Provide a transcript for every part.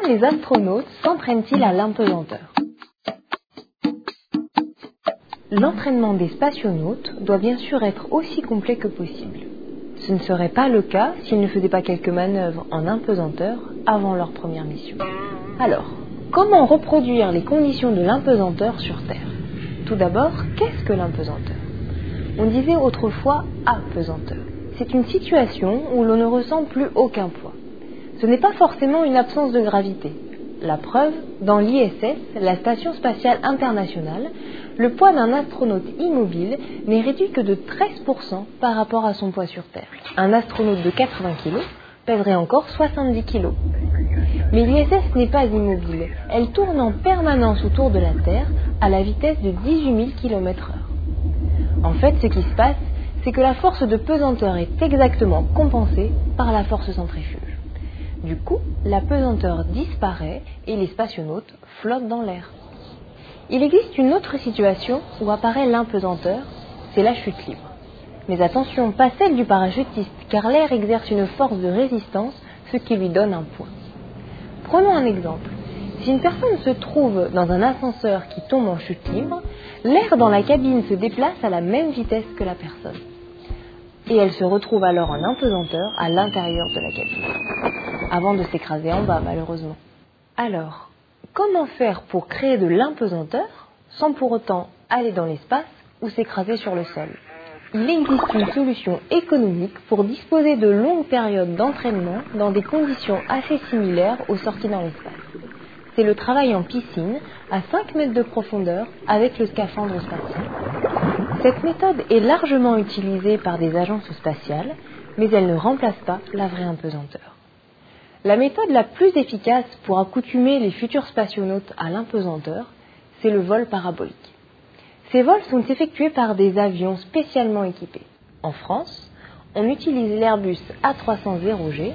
les astronautes s'entraînent-ils à l'impesanteur? L'entraînement des spationautes doit bien sûr être aussi complet que possible. Ce ne serait pas le cas s'ils ne faisaient pas quelques manœuvres en impesanteur avant leur première mission. Alors, comment reproduire les conditions de l'impesanteur sur Terre? Tout d'abord, qu'est-ce que l'impesanteur? On disait autrefois apesanteur. C'est une situation où l'on ne ressent plus aucun poids. Ce n'est pas forcément une absence de gravité. La preuve, dans l'ISS, la Station spatiale internationale, le poids d'un astronaute immobile n'est réduit que de 13% par rapport à son poids sur Terre. Un astronaute de 80 kg pèserait encore 70 kg. Mais l'ISS n'est pas immobile. Elle tourne en permanence autour de la Terre à la vitesse de 18 000 km/h. En fait, ce qui se passe, c'est que la force de pesanteur est exactement compensée par la force centrifuge. Du coup, la pesanteur disparaît et les spationautes flottent dans l'air. Il existe une autre situation où apparaît l'impesanteur, c'est la chute libre. Mais attention, pas celle du parachutiste, car l'air exerce une force de résistance, ce qui lui donne un poids. Prenons un exemple. Si une personne se trouve dans un ascenseur qui tombe en chute libre, l'air dans la cabine se déplace à la même vitesse que la personne. Et elle se retrouve alors en impesanteur à l'intérieur de la cabine, avant de s'écraser en bas malheureusement. Alors, comment faire pour créer de l'impesanteur sans pour autant aller dans l'espace ou s'écraser sur le sol? Il existe une solution économique pour disposer de longues périodes d'entraînement dans des conditions assez similaires aux sorties dans l'espace. C'est le travail en piscine à 5 mètres de profondeur avec le scaphandre spatial. Cette méthode est largement utilisée par des agences spatiales, mais elle ne remplace pas la vraie impesanteur. La méthode la plus efficace pour accoutumer les futurs spationautes à l'impesanteur, c'est le vol parabolique. Ces vols sont effectués par des avions spécialement équipés. En France, on utilise l'Airbus A300-0G,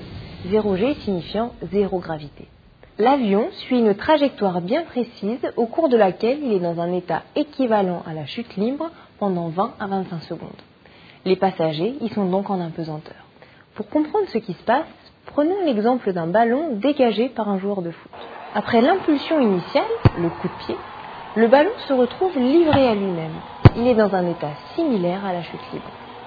0G signifiant zéro gravité. L'avion suit une trajectoire bien précise au cours de laquelle il est dans un état équivalent à la chute libre pendant 20 à 25 secondes. Les passagers y sont donc en impesanteur. Pour comprendre ce qui se passe, prenons l'exemple d'un ballon dégagé par un joueur de foot. Après l'impulsion initiale, le coup de pied, le ballon se retrouve livré à lui-même. Il est dans un état similaire à la chute libre.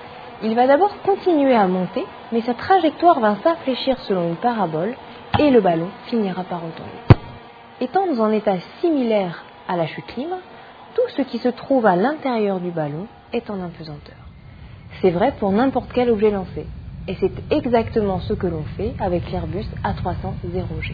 Il va d'abord continuer à monter, mais sa trajectoire va s'infléchir selon une parabole et le ballon finira par retomber. Étant dans un état similaire à la chute libre, tout ce qui se trouve à l'intérieur du ballon est en impesanteur. C'est vrai pour n'importe quel objet lancé, et c'est exactement ce que l'on fait avec l'Airbus A300-0G.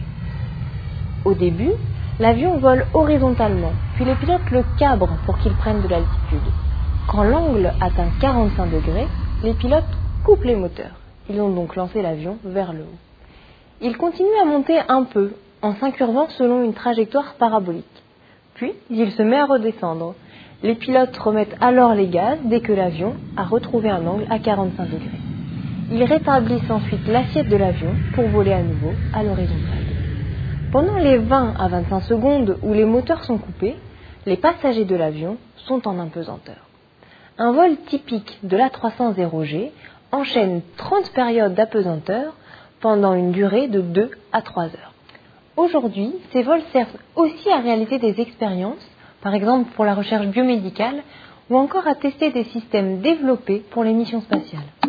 Au début, l'avion vole horizontalement, puis les pilotes le cabrent pour qu'il prenne de l'altitude. Quand l'angle atteint 45 degrés, les pilotes coupent les moteurs. Ils ont donc lancé l'avion vers le haut. Il continue à monter un peu, en s'incurvant selon une trajectoire parabolique. Puis, il se met à redescendre. Les pilotes remettent alors les gaz dès que l'avion a retrouvé un angle à 45 degrés. Ils rétablissent ensuite l'assiette de l'avion pour voler à nouveau à l'horizontale. Pendant les 20 à 25 secondes où les moteurs sont coupés, les passagers de l'avion sont en impesanteur. Un vol typique de l'A300-0G enchaîne 30 périodes d'apesanteur pendant une durée de 2 à 3 heures. Aujourd'hui, ces vols servent aussi à réaliser des expériences, par exemple pour la recherche biomédicale, ou encore à tester des systèmes développés pour les missions spatiales.